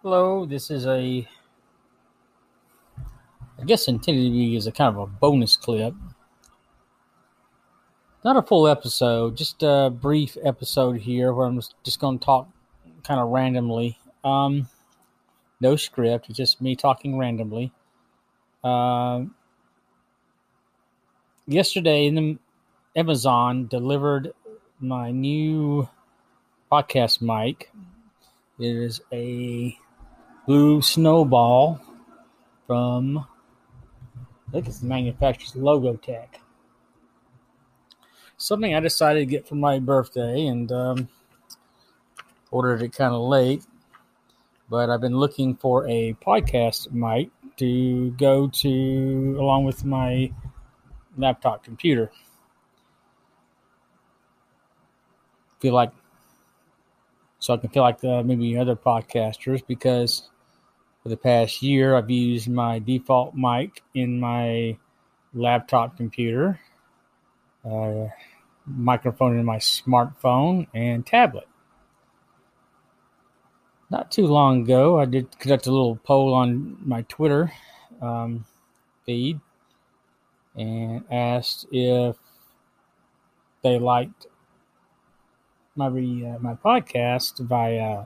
Hello, this is I guess intended to be as a kind of a bonus clip. Not a full episode, just a brief episode here where I'm just going to talk kind of randomly. No script, it's just me talking randomly. Yesterday, Amazon delivered my new podcast mic. It is a blue Snowball from, I think it's the manufacturer's Logotech. Something I decided to get for my birthday and ordered it kind of late. But I've been looking for a podcast mic to go to along with my laptop computer. So I can feel like maybe other podcasters, because for the past year I've used my default mic in my laptop computer, microphone in my smartphone, and tablet. Not too long ago, I did conduct a little poll on my Twitter feed and asked if they liked my podcast via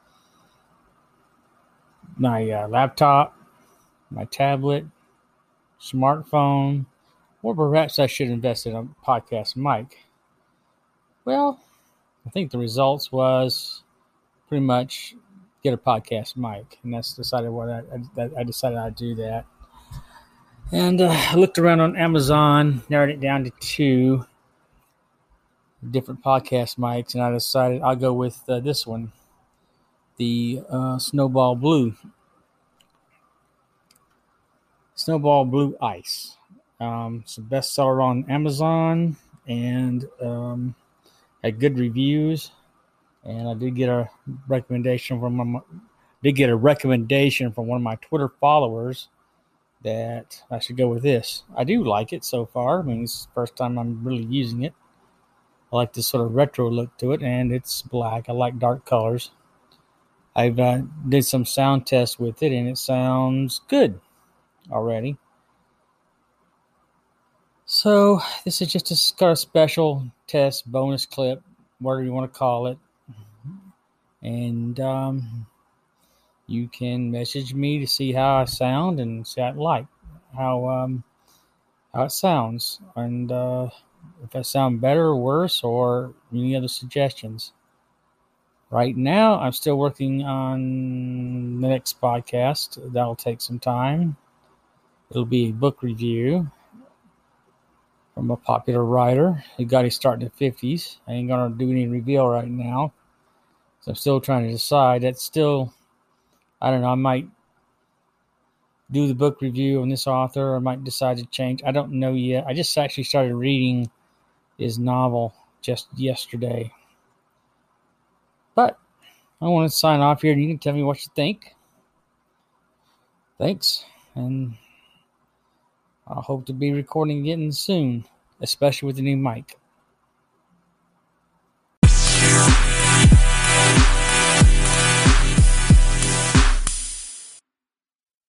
my laptop, my tablet, smartphone, or perhaps I should invest in a podcast mic. Well, I think the results was pretty much get a podcast mic, and that's decided what I decided I'd do that. And I looked around on Amazon, narrowed it down to two different podcast mics, and I decided I'll go with this one, the Snowball Blue Ice. It's a bestseller on Amazon and had good reviews. And I did get a recommendation from one of my Twitter followers that I should go with this. I do like it so far. I mean, it's the first time I'm really using it. I like this sort of retro look to it, and it's black. I like dark colors. I've did some sound tests with it, and it sounds good already. So this is just a kind of special test bonus clip, whatever you want to call it. And you can message me to see how I sound and see how it sounds, and if I sound better or worse, or any other suggestions. Right now, I'm still working on the next podcast. That'll take some time. It'll be a book review from a popular writer who got his start in the 50s. I ain't going to do any reveal right now. So I'm still trying to decide. That's still, I don't know, I might do the book review on this author, or I might decide to change. I don't know yet. I just actually started reading his novel just yesterday. But I want to sign off here, and you can tell me what you think. Thanks, and I hope to be recording again soon, especially with the new mic.